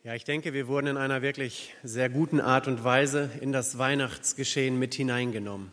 Ja, ich denke, wir wurden in einer wirklich sehr guten Art und Weise in das Weihnachtsgeschehen mit hineingenommen.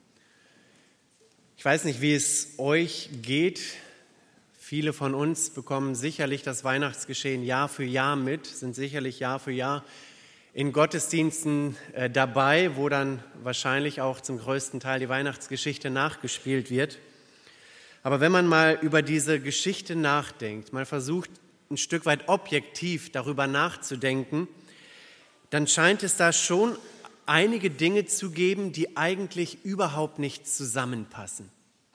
Ich weiß nicht, wie es euch geht. Viele von uns bekommen sicherlich das Weihnachtsgeschehen Jahr für Jahr mit, sind sicherlich Jahr für Jahr in Gottesdiensten dabei, wo dann wahrscheinlich auch zum größten Teil die Weihnachtsgeschichte nachgespielt wird. Aber wenn man mal über diese Geschichte nachdenkt, mal versucht, ein Stück weit objektiv darüber nachzudenken, dann scheint es da schon einige Dinge zu geben, die eigentlich überhaupt nicht zusammenpassen.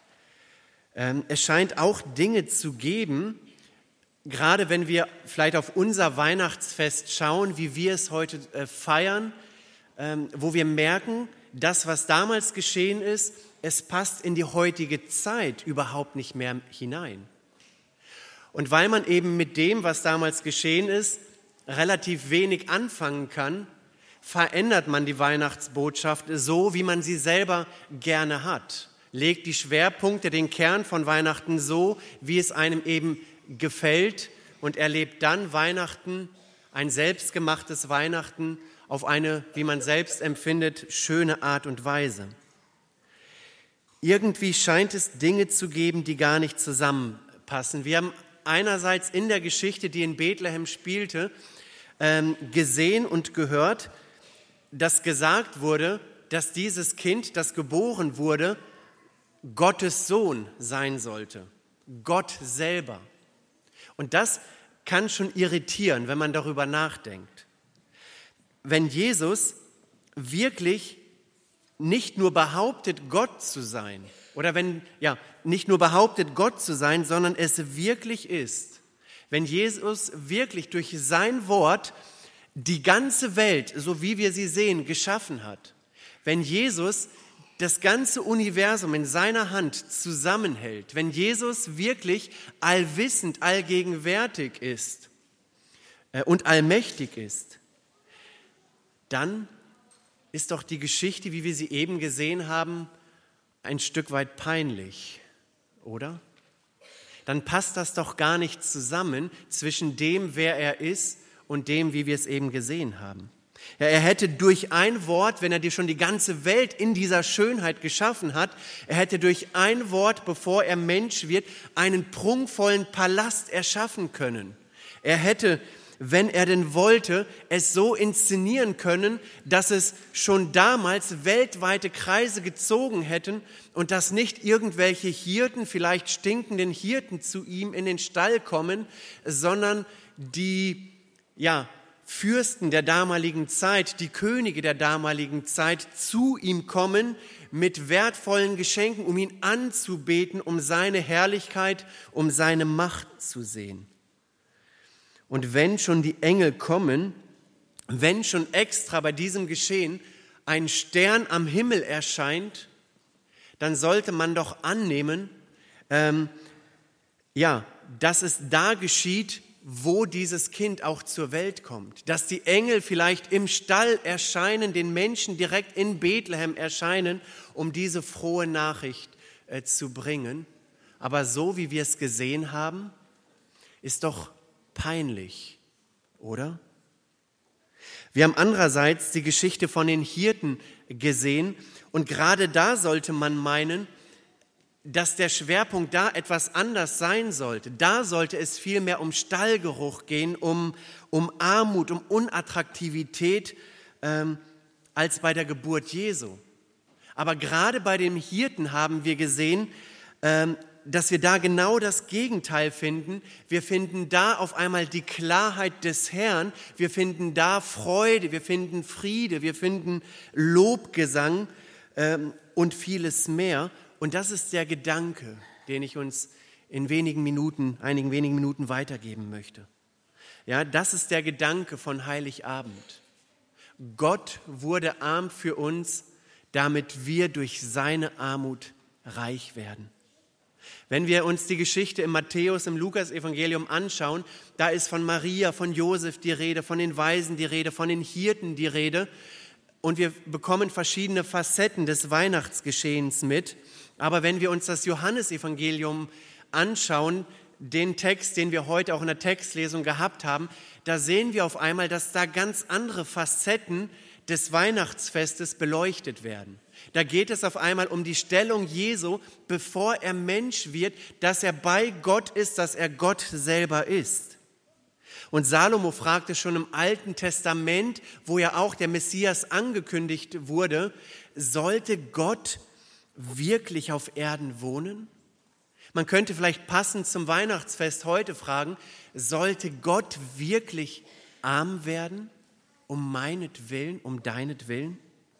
Es scheint auch Dinge zu geben, gerade wenn wir vielleicht auf unser Weihnachtsfest schauen, wie wir es heute feiern, wo wir merken, das, was damals geschehen ist, es passt in die heutige Zeit überhaupt nicht mehr hinein. Und weil man eben mit dem, was damals geschehen ist, relativ wenig anfangen kann, verändert man die Weihnachtsbotschaft so, wie man sie selber gerne hat. Legt die Schwerpunkte, den Kern von Weihnachten so, wie es einem eben gefällt und erlebt dann Weihnachten, ein selbstgemachtes Weihnachten, auf eine, wie man selbst empfindet, schöne Art und Weise. Irgendwie scheint es Dinge zu geben, die gar nicht zusammenpassen. Wir haben einerseits in der Geschichte, die in Bethlehem spielte, gesehen und gehört, dass gesagt wurde, dass dieses Kind, das geboren wurde, Gottes Sohn sein sollte, Gott selber. Und das kann schon irritieren, wenn man darüber nachdenkt. Wenn Jesus wirklich nicht nur behauptet, Gott zu sein, oder wenn, nicht nur behauptet, Gott zu sein, sondern es wirklich ist, wenn Jesus wirklich durch sein Wort die ganze Welt, so wie wir sie sehen, geschaffen hat, wenn Jesus das ganze Universum in seiner Hand zusammenhält, wenn Jesus wirklich allwissend, allgegenwärtig ist und allmächtig ist, dann ist doch die Geschichte, wie wir sie eben gesehen haben, ein Stück weit peinlich, oder? Dann passt das doch gar nicht zusammen zwischen dem, wer er ist und dem, wie wir es eben gesehen haben. Ja, er hätte durch ein Wort, wenn er dir schon die ganze Welt in dieser Schönheit geschaffen hat, er hätte durch ein Wort, bevor er Mensch wird, einen prunkvollen Palast erschaffen können. Er hätte, wenn er denn wollte, es so inszenieren können, dass es schon damals weltweite Kreise gezogen hätten und dass nicht irgendwelche Hirten, vielleicht stinkenden Hirten zu ihm in den Stall kommen, sondern die, Fürsten der damaligen Zeit, die Könige der damaligen Zeit zu ihm kommen mit wertvollen Geschenken, um ihn anzubeten, um seine Herrlichkeit, um seine Macht zu sehen. Und wenn schon die Engel kommen, wenn schon extra bei diesem Geschehen ein Stern am Himmel erscheint, dann sollte man doch annehmen, dass es da geschieht, wo dieses Kind auch zur Welt kommt. Dass die Engel vielleicht im Stall erscheinen, den Menschen direkt in Bethlehem erscheinen, um diese frohe Nachricht zu bringen. Aber so wie wir es gesehen haben, ist doch peinlich, oder? Wir haben andererseits die Geschichte von den Hirten gesehen und gerade da sollte man meinen, dass der Schwerpunkt da etwas anders sein sollte. Da sollte es vielmehr um Stallgeruch gehen, um Armut, um Unattraktivität als bei der Geburt Jesu. Aber gerade bei den Hirten haben wir gesehen, dass wir da genau das Gegenteil finden. Wir finden da auf einmal die Klarheit des Herrn, wir finden da Freude, wir finden Friede, wir finden Lobgesang und vieles mehr. Und das ist der Gedanke, den ich uns in einigen wenigen Minuten weitergeben möchte. Ja, das ist der Gedanke von Heiligabend. Gott wurde arm für uns, damit wir durch seine Armut reich werden. Wenn wir uns die Geschichte im Matthäus, im Lukas-Evangelium anschauen, da ist von Maria, von Josef die Rede, von den Weisen die Rede, von den Hirten die Rede. Und wir bekommen verschiedene Facetten des Weihnachtsgeschehens mit. Aber wenn wir uns das Johannesevangelium anschauen, den Text, den wir heute auch in der Textlesung gehabt haben, da sehen wir auf einmal, dass da ganz andere Facetten des Weihnachtsfestes beleuchtet werden. Da geht es auf einmal um die Stellung Jesu, bevor er Mensch wird, dass er bei Gott ist, dass er Gott selber ist. Und Salomo fragte schon im Alten Testament, wo ja auch der Messias angekündigt wurde, sollte Gott wirklich auf Erden wohnen? Man könnte vielleicht passend zum Weihnachtsfest heute fragen, sollte Gott wirklich arm werden? Um meinetwillen, um deinetwillen?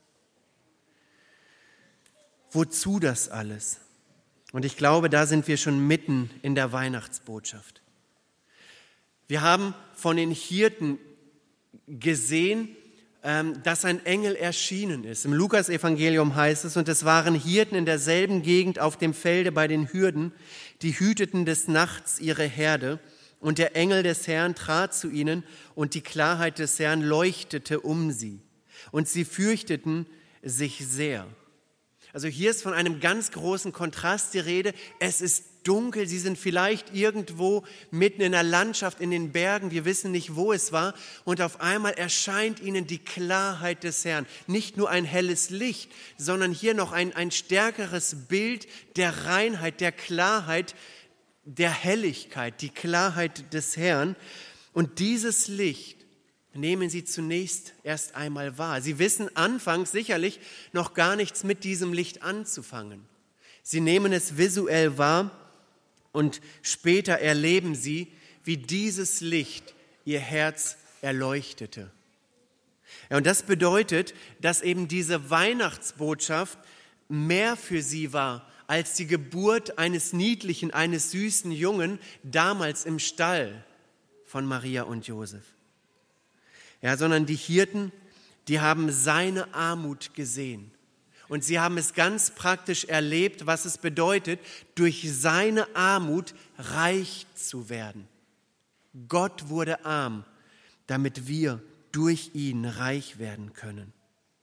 Wozu das alles? Und ich glaube, da sind wir schon mitten in der Weihnachtsbotschaft. Wir haben von den Hirten gesehen, dass ein Engel erschienen ist. Im Lukasevangelium heißt es, und es waren Hirten in derselben Gegend auf dem Felde bei den Hürden, die hüteten des Nachts ihre Herde. Und der Engel des Herrn trat zu ihnen, und die Klarheit des Herrn leuchtete um sie. Und sie fürchteten sich sehr. Also hier ist von einem ganz großen Kontrast die Rede. Es ist dunkel, sie sind vielleicht irgendwo mitten in der Landschaft, in den Bergen, wir wissen nicht, wo es war. Und auf einmal erscheint ihnen die Klarheit des Herrn. Nicht nur ein helles Licht, sondern hier noch ein stärkeres Bild der Reinheit, der Klarheit, der Helligkeit, die Klarheit des Herrn. Und dieses Licht nehmen sie zunächst erst einmal wahr. Sie wissen anfangs sicherlich noch gar nichts mit diesem Licht anzufangen. Sie nehmen es visuell wahr und später erleben sie, wie dieses Licht ihr Herz erleuchtete. Ja, und das bedeutet, dass eben diese Weihnachtsbotschaft mehr für sie war als die Geburt eines niedlichen, eines süßen Jungen damals im Stall von Maria und Josef. Ja, sondern die Hirten, die haben seine Armut gesehen. Und sie haben es ganz praktisch erlebt, was es bedeutet, durch seine Armut reich zu werden. Gott wurde arm, damit wir durch ihn reich werden können.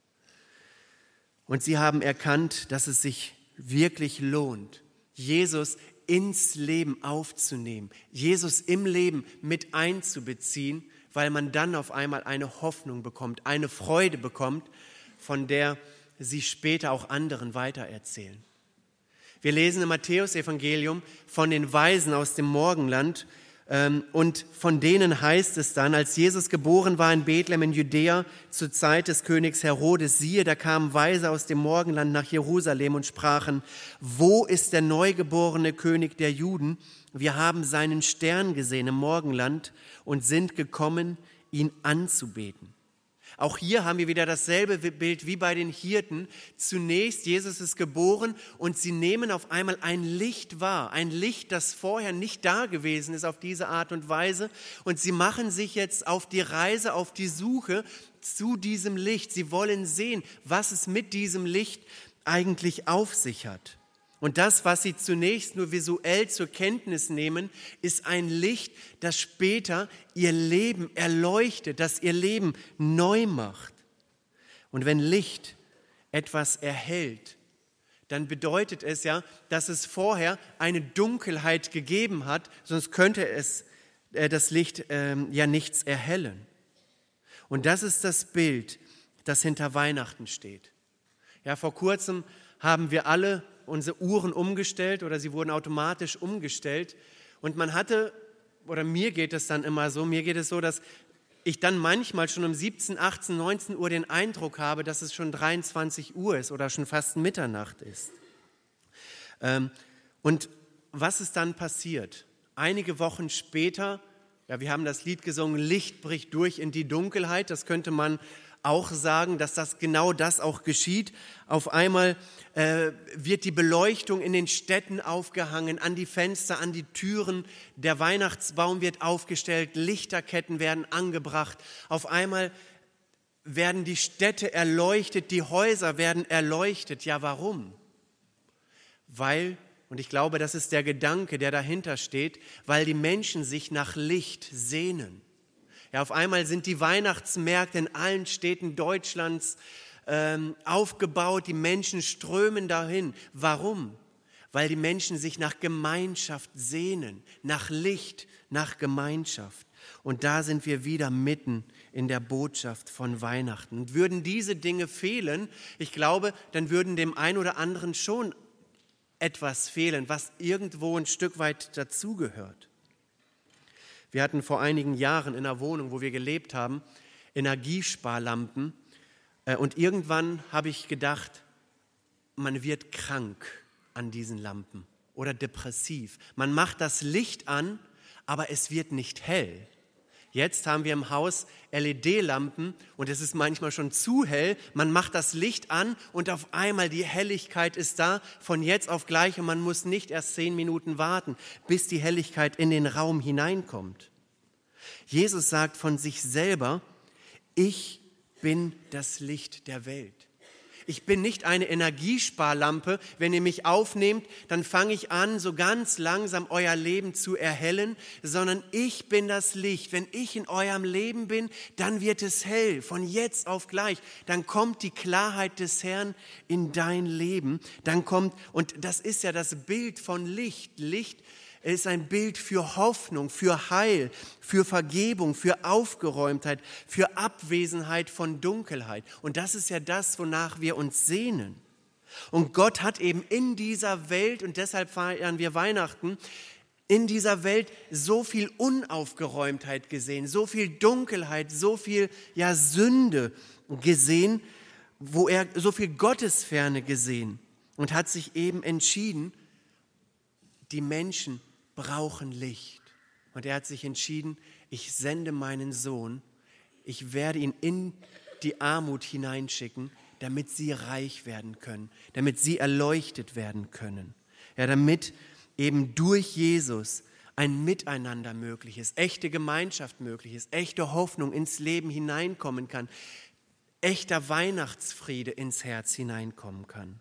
Und sie haben erkannt, dass es sich wirklich lohnt, Jesus ins Leben aufzunehmen, Jesus im Leben mit einzubeziehen, weil man dann auf einmal eine Hoffnung bekommt, eine Freude bekommt, von der sie später auch anderen weitererzählen. Wir lesen im Matthäusevangelium von den Weisen aus dem Morgenland und von denen heißt es dann, als Jesus geboren war in Bethlehem in Judäa zur Zeit des Königs Herodes, siehe, da kamen Weise aus dem Morgenland nach Jerusalem und sprachen, wo ist der neugeborene König der Juden? Wir haben seinen Stern gesehen im Morgenland und sind gekommen, ihn anzubeten. Auch hier haben wir wieder dasselbe Bild wie bei den Hirten. Zunächst, Jesus ist geboren und sie nehmen auf einmal ein Licht wahr. Ein Licht, das vorher nicht da gewesen ist auf diese Art und Weise. Und sie machen sich jetzt auf die Reise, auf die Suche zu diesem Licht. Sie wollen sehen, was es mit diesem Licht eigentlich auf sich hat. Und das, was sie zunächst nur visuell zur Kenntnis nehmen, ist ein Licht, das später ihr Leben erleuchtet, das ihr Leben neu macht. Und wenn Licht etwas erhält, dann bedeutet es ja, dass es vorher eine Dunkelheit gegeben hat, sonst könnte es das Licht ja nichts erhellen. Und das ist das Bild, das hinter Weihnachten steht. Ja, vor kurzem haben wir alle unsere Uhren umgestellt oder sie wurden automatisch umgestellt und man hatte, oder mir geht es dann immer so, dass ich dann manchmal schon um 17, 18, 19 Uhr den Eindruck habe, dass es schon 23 Uhr ist oder schon fast Mitternacht ist. Und was ist dann passiert? Einige Wochen später, ja, wir haben das Lied gesungen, Licht bricht durch in die Dunkelheit, das könnte man auch sagen, dass das genau das auch geschieht. Auf einmal wird die Beleuchtung in den Städten aufgehangen, an die Fenster, an die Türen. Der Weihnachtsbaum wird aufgestellt, Lichterketten werden angebracht. Auf einmal werden die Städte erleuchtet, die Häuser werden erleuchtet. Ja, warum? Weil, und ich glaube, das ist der Gedanke, der dahinter steht, weil die Menschen sich nach Licht sehnen. Ja, auf einmal sind die Weihnachtsmärkte in allen Städten Deutschlands aufgebaut, die Menschen strömen dahin. Warum? weil die Menschen sich nach Gemeinschaft sehnen, nach Licht, nach Gemeinschaft. Und da sind wir wieder mitten in der Botschaft von Weihnachten. Und würden diese Dinge fehlen, ich glaube, dann würden dem einen oder anderen schon etwas fehlen, was irgendwo ein Stück weit dazugehört. Wir hatten vor einigen Jahren in einer Wohnung, wo wir gelebt haben, Energiesparlampen. Und irgendwann habe ich gedacht, man wird krank an diesen Lampen oder depressiv. Man macht das Licht an, aber es wird nicht hell. Jetzt haben wir im Haus LED-Lampen und es ist manchmal schon zu hell. Man macht das Licht an und auf einmal die Helligkeit ist da, von jetzt auf gleich. Und man muss nicht erst 10 Minuten warten, bis die Helligkeit in den Raum hineinkommt. Jesus sagt von sich selber, ich bin das Licht der Welt. Ich bin nicht eine Energiesparlampe. Wenn ihr mich aufnehmt, dann fange ich an, so ganz langsam euer Leben zu erhellen, sondern ich bin das Licht. Wenn ich in eurem Leben bin, dann wird es hell, von jetzt auf gleich. Dann kommt die Klarheit des Herrn in dein Leben. Dann kommt, und das ist ja das Bild von Licht. Licht ist ein Bild für Hoffnung, für Heil, für Vergebung, für Aufgeräumtheit, für Abwesenheit von Dunkelheit. Und das ist ja das, wonach wir uns sehnen. Und Gott hat eben in dieser Welt, und deshalb feiern wir Weihnachten, in dieser Welt so viel Unaufgeräumtheit gesehen, so viel Dunkelheit, so viel Sünde gesehen, wo er so viel Gottesferne gesehen und hat sich eben entschieden, die Menschen brauchen Licht. Und er hat sich entschieden, ich sende meinen Sohn, ich werde ihn in die Armut hineinschicken, damit sie reich werden können, damit sie erleuchtet werden können. Ja, damit eben durch Jesus ein Miteinander möglich ist, echte Gemeinschaft möglich ist, echte Hoffnung ins Leben hineinkommen kann, echter Weihnachtsfriede ins Herz hineinkommen kann.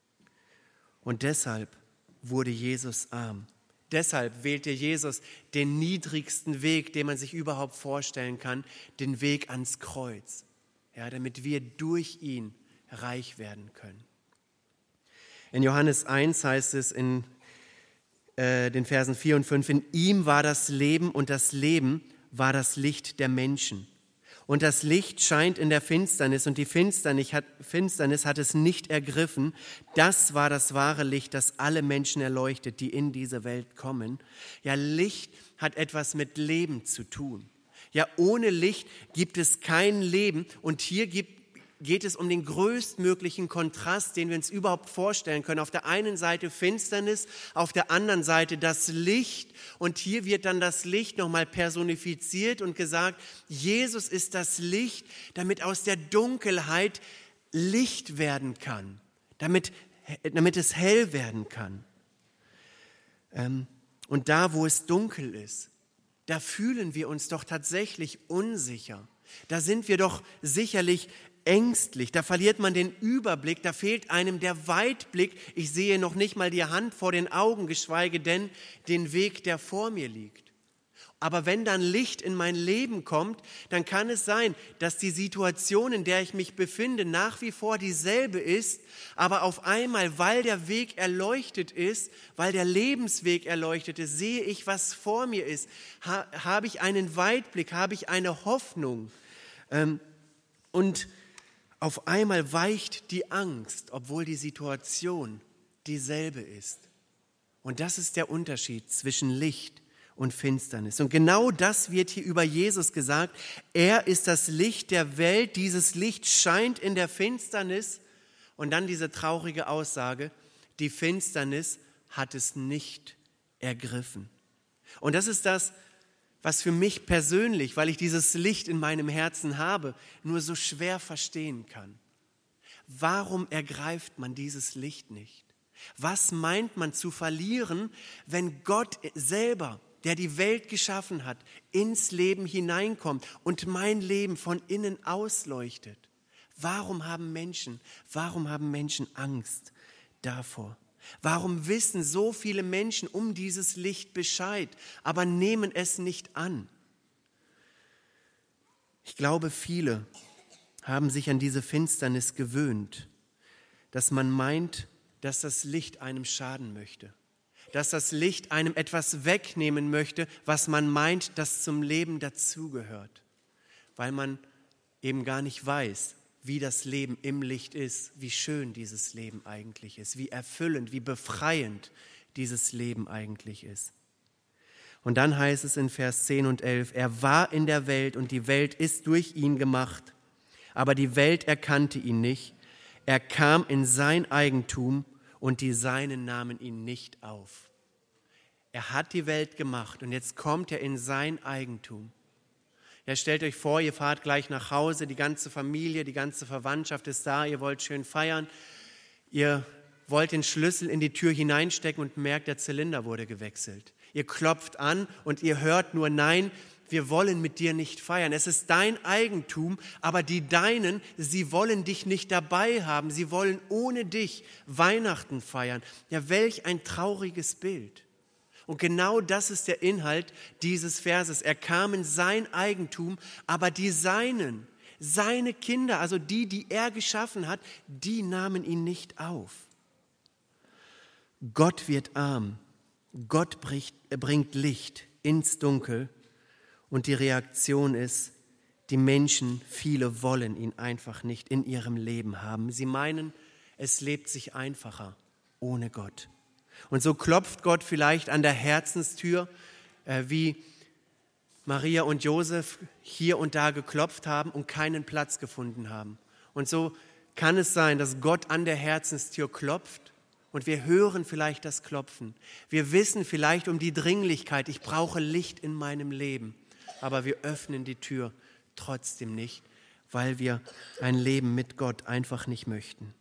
Und deshalb wurde Jesus arm. Deshalb wählte Jesus den niedrigsten Weg, den man sich überhaupt vorstellen kann, den Weg ans Kreuz, ja, damit wir durch ihn reich werden können. In Johannes 1 heißt es in den Versen 4 und 5, in ihm war das Leben und das Leben war das Licht der Menschen. Und das Licht scheint in der Finsternis und die Finsternis hat es nicht ergriffen. Das war das wahre Licht, das alle Menschen erleuchtet, die in diese Welt kommen. Ja, Licht hat etwas mit Leben zu tun. Ja, ohne Licht gibt es kein Leben. Und hier geht es um den größtmöglichen Kontrast, den wir uns überhaupt vorstellen können. Auf der einen Seite Finsternis, auf der anderen Seite das Licht. Und hier wird dann das Licht nochmal personifiziert und gesagt, Jesus ist das Licht, damit aus der Dunkelheit Licht werden kann, damit es hell werden kann. Und da, wo es dunkel ist, da fühlen wir uns doch tatsächlich unsicher. Da sind wir doch sicherlich ängstlich, da verliert man den Überblick, da fehlt einem der Weitblick. Ich sehe noch nicht mal die Hand vor den Augen, geschweige denn den Weg, der vor mir liegt. Aber wenn dann Licht in mein Leben kommt, dann kann es sein, dass die Situation, in der ich mich befinde, nach wie vor dieselbe ist, aber auf einmal, weil der Weg erleuchtet ist, weil der Lebensweg erleuchtet ist, sehe ich, was vor mir ist, habe ich einen Weitblick, habe ich eine Hoffnung. Und auf einmal weicht die Angst, obwohl die Situation dieselbe ist. Und das ist der Unterschied zwischen Licht und Finsternis. Und genau das wird hier über Jesus gesagt. Er ist das Licht der Welt. Dieses Licht scheint in der Finsternis. Und dann diese traurige Aussage, die Finsternis hat es nicht ergriffen. Und das ist das, was für mich persönlich, weil ich dieses Licht in meinem Herzen habe, nur so schwer verstehen kann. Warum ergreift man dieses Licht nicht? Was meint man zu verlieren, wenn Gott selber, der die Welt geschaffen hat, ins Leben hineinkommt und mein Leben von innen ausleuchtet? Warum haben Menschen Angst davor? Warum wissen so viele Menschen um dieses Licht Bescheid, aber nehmen es nicht an? Ich glaube, viele haben sich an diese Finsternis gewöhnt, dass man meint, dass das Licht einem schaden möchte, dass das Licht einem etwas wegnehmen möchte, was man meint, das zum Leben dazugehört, weil man eben gar nicht weiß, wie das Leben im Licht ist, wie schön dieses Leben eigentlich ist, wie erfüllend, wie befreiend dieses Leben eigentlich ist. Und dann heißt es in Vers 10 und 11, er war in der Welt und die Welt ist durch ihn gemacht, aber die Welt erkannte ihn nicht. Er kam in sein Eigentum und die Seinen nahmen ihn nicht auf. Er hat die Welt gemacht und jetzt kommt er in sein Eigentum. Ja, stellt euch vor, ihr fahrt gleich nach Hause, die ganze Familie, die ganze Verwandtschaft ist da, ihr wollt schön feiern, ihr wollt den Schlüssel in die Tür hineinstecken und merkt, der Zylinder wurde gewechselt. Ihr klopft an und ihr hört nur, nein, wir wollen mit dir nicht feiern. Es ist dein Eigentum, aber die Deinen, sie wollen dich nicht dabei haben. Sie wollen ohne dich Weihnachten feiern. Ja, welch ein trauriges Bild. Und genau das ist der Inhalt dieses Verses. Er kam in sein Eigentum, aber die Seinen, seine Kinder, also die er geschaffen hat, die nahmen ihn nicht auf. Gott wird arm. Gott bringt Licht ins Dunkel und die Reaktion ist, die Menschen, viele wollen ihn einfach nicht in ihrem Leben haben. Sie meinen, es lebt sich einfacher ohne Gott. Und so klopft Gott vielleicht an der Herzenstür, wie Maria und Josef hier und da geklopft haben und keinen Platz gefunden haben. Und so kann es sein, dass Gott an der Herzenstür klopft. Und wir hören vielleicht das Klopfen. Wir wissen vielleicht um die Dringlichkeit, ich brauche Licht in meinem Leben. Aber wir öffnen die Tür trotzdem nicht, weil wir ein Leben mit Gott einfach nicht möchten.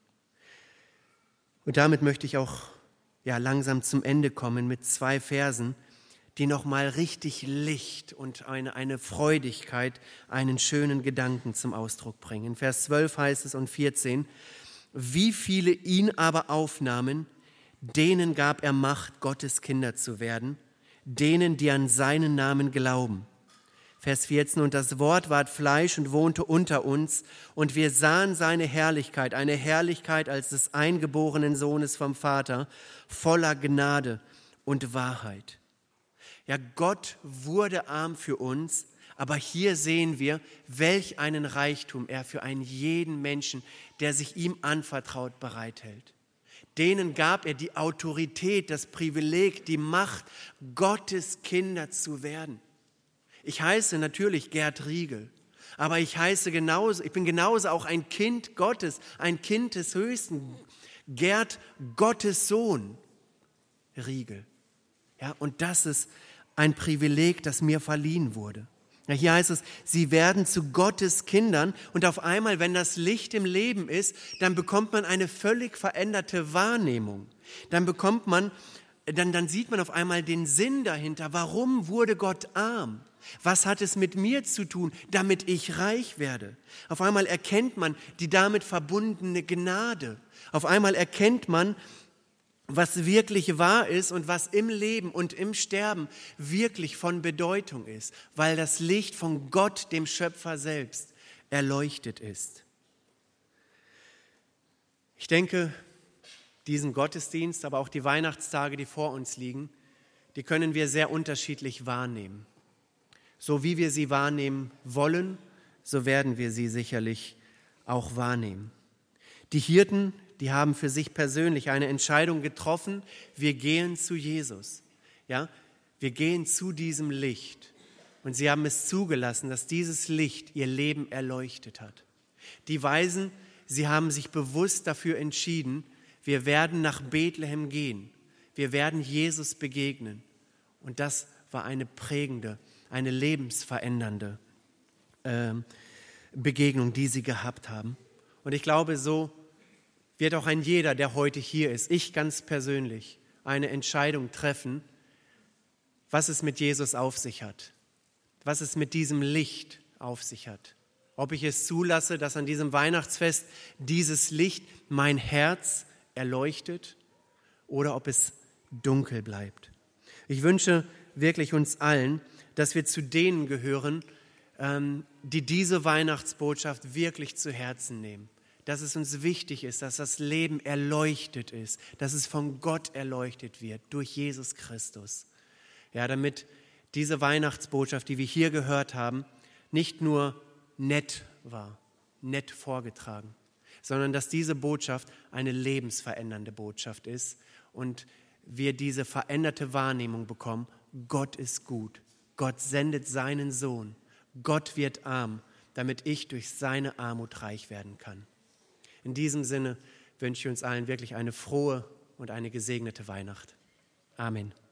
Und damit möchte ich auch langsam zum Ende kommen mit 2 Versen, die nochmal richtig Licht und eine Freudigkeit, einen schönen Gedanken zum Ausdruck bringen. In Vers 12 heißt es und 14, wie viele ihn aber aufnahmen, denen gab er Macht, Gottes Kinder zu werden, denen, die an seinen Namen glauben. Vers 14, und das Wort ward Fleisch und wohnte unter uns, und wir sahen seine Herrlichkeit, eine Herrlichkeit als des eingeborenen Sohnes vom Vater, voller Gnade und Wahrheit. Ja, Gott wurde arm für uns, aber hier sehen wir, welch einen Reichtum er für einen jeden Menschen, der sich ihm anvertraut, bereithält. Denen gab er die Autorität, das Privileg, die Macht, Gottes Kinder zu werden. Ich heiße natürlich Gerd Riegel, aber ich bin genauso auch ein Kind Gottes, ein Kind des Höchsten, Gerd, Gottes Sohn, Riegel. Ja, und das ist ein Privileg, das mir verliehen wurde. Ja, hier heißt es, sie werden zu Gottes Kindern und auf einmal, wenn das Licht im Leben ist, dann bekommt man eine völlig veränderte Wahrnehmung. Dann sieht man auf einmal den Sinn dahinter. Warum wurde Gott arm? Was hat es mit mir zu tun, damit ich reich werde? Auf einmal erkennt man die damit verbundene Gnade. Auf einmal erkennt man, was wirklich wahr ist und was im Leben und im Sterben wirklich von Bedeutung ist, weil das Licht von Gott, dem Schöpfer selbst, erleuchtet ist. Ich denke, diesen Gottesdienst, aber auch die Weihnachtstage, die vor uns liegen, die können wir sehr unterschiedlich wahrnehmen. So wie wir sie wahrnehmen wollen, so werden wir sie sicherlich auch wahrnehmen. Die Hirten, die haben für sich persönlich eine Entscheidung getroffen, wir gehen zu Jesus. Ja? Wir gehen zu diesem Licht. Und sie haben es zugelassen, dass dieses Licht ihr Leben erleuchtet hat. Die Weisen, sie haben sich bewusst dafür entschieden, wir werden nach Bethlehem gehen. Wir werden Jesus begegnen. Und das war eine prägende, eine lebensverändernde Begegnung, die sie gehabt haben. Und ich glaube, so wird auch ein jeder, der heute hier ist, ich ganz persönlich, eine Entscheidung treffen, was es mit Jesus auf sich hat, was es mit diesem Licht auf sich hat. Ob ich es zulasse, dass an diesem Weihnachtsfest dieses Licht mein Herz erleuchtet oder ob es dunkel bleibt. Ich wünsche wirklich uns allen, dass wir zu denen gehören, die diese Weihnachtsbotschaft wirklich zu Herzen nehmen. dass es uns wichtig ist, dass das Leben erleuchtet ist, dass es von Gott erleuchtet wird durch Jesus Christus. Ja, damit diese Weihnachtsbotschaft, die wir hier gehört haben, nicht nur nett war, nett vorgetragen, sondern dass diese Botschaft eine lebensverändernde Botschaft ist und wir diese veränderte Wahrnehmung bekommen, Gott ist gut, Gott sendet seinen Sohn, Gott wird arm, damit ich durch seine Armut reich werden kann. In diesem Sinne wünsche ich uns allen wirklich eine frohe und eine gesegnete Weihnacht. Amen.